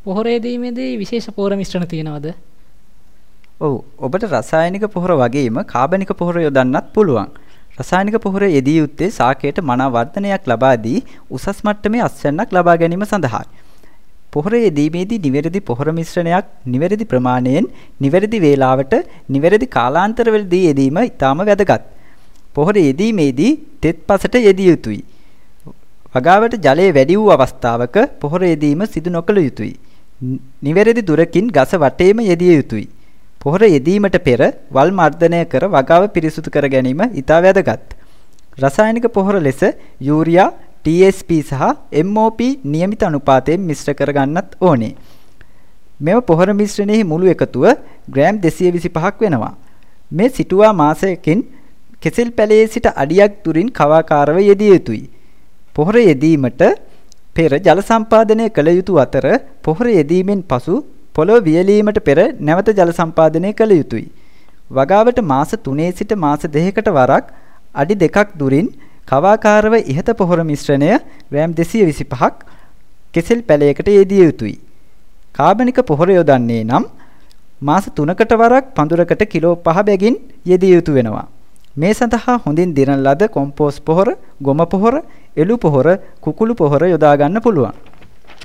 පොහොර යෙදීමේදී විශේෂ පොහොර මිශ්‍රණ තියෙනවද? ඔව්. ඔබට රසායනික පොහොර වගේම කාබනික පොහොර යොදන්නත් පුළුවන්. රසායනික පොහොර යෙදිය යුත්තේ ශාකයට මනා වර්ධනයක් ලබා දී උසස් මට්ටමේ අස්වැන්නක් ලබා ගැනීම සඳහායි. පොහොර යෙදීමේදී නිවැරදි පොහොර මිශ්‍රණයක් නිවැරදි ප්‍රමාණයෙන් නිවැරදි වේලාවට නිවැරදි කාලාන්තරවලදී යෙදීම ඉතාම වැදගත්. පොහොර යෙදීමේදී තෙත් පසට යෙදිය යුතුයි. වගාවට ජලය වැඩි වූ අවස්ථාවක පොහොර යෙදීම සිදු නොකළ යුතුයි. නිවැරදි දුරකින් ගස වටේම යෙදිය යුතුයි. පොහොර යෙදීමට පෙර වල් මර්දනය කර වගාව පිරිසුදු කර ගැනීම ඉතා වැදගත්. රසායනික පොහොර ලෙස යූරියා, TSP සහ MOP නියමිත අනුපාතයෙන් මිශ්‍ර කර ගන්නත් ඕනේ. මෙම පොහොර මිශ්‍රණයේ මුළු එකතුව ග්‍රෑම් 225ක් වෙනවා. මේ සිටුවා මාසයකින් කෙසෙල් පැලයේ සිට අඩියක් දුරින් කවාකාරව යෙදිය යුතුයි. පොහොර යෙදීමට පෙර ජල සම්පාදනය කළ යුතු අතර පොහොර යෙදීමෙන් පසු පොළොව වියලීමට පෙර නැවත ජල සම්පාදනය කළ යුතුයි. වගාවට මාස 3 සිට මාස 2කට වරක් අඩි 2ක් දුරින් කවාකාරව ඉහත පොහොර මිශ්‍රණය ග්‍රෑම් 225ක් කෙසෙල් පැලයකට යෙදිය යුතුයි. කාබනික පොහොර යොදන්නේ නම් මාස 3කට වරක් පඳුරකට කිලෝ 5 බැගින් යෙදිය යුතු වෙනවා. මේ සඳහා හොඳින් දිරන ලද කොම්පෝස්ට් පොහොර, ගොම පොහොර, එළු පොහොර, කුකුළු පොහොර යොදා ගන්න පුළුවන්.